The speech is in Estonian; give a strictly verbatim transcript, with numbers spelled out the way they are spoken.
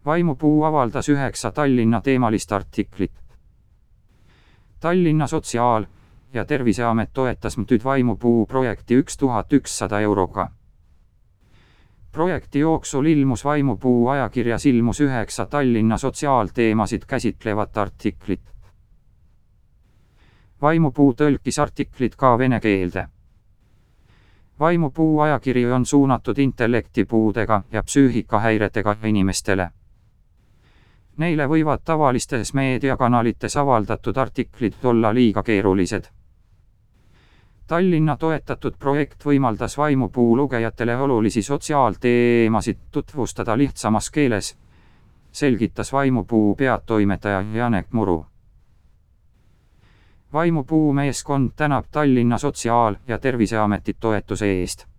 Vaimupuu avaldas üheksa Tallinna teemalist artiklit. Tallinna Sotsiaal- ja Terviseamet toetas M T Ü D Vaimupuu projekti üks tuhat ükssada euroga. Projekti jooksul ilmus Vaimupuu ajakirjas ilmus üheksa Tallinna sotsiaalteemasid käsitlevat artiklit. Vaimupuu tõlkis artiklid ka vene keelde. Vaimupuu ajakiri on suunatud intellektipuudega ja psüühikahäiretega inimestele. Neile võivad tavalistes meediakanalites avaldatud artiklid olla liiga keerulised. Tallinna toetatud projekt võimaldas Vaimupuu lugejatele olulisi sotsiaalteemasid tutvustada lihtsamas keeles, selgitas Vaimupuu peatoimetaja Janek Muru. Vaimupuu meeskond tänab Tallinna Sotsiaal- ja Terviseametit toetuse eest.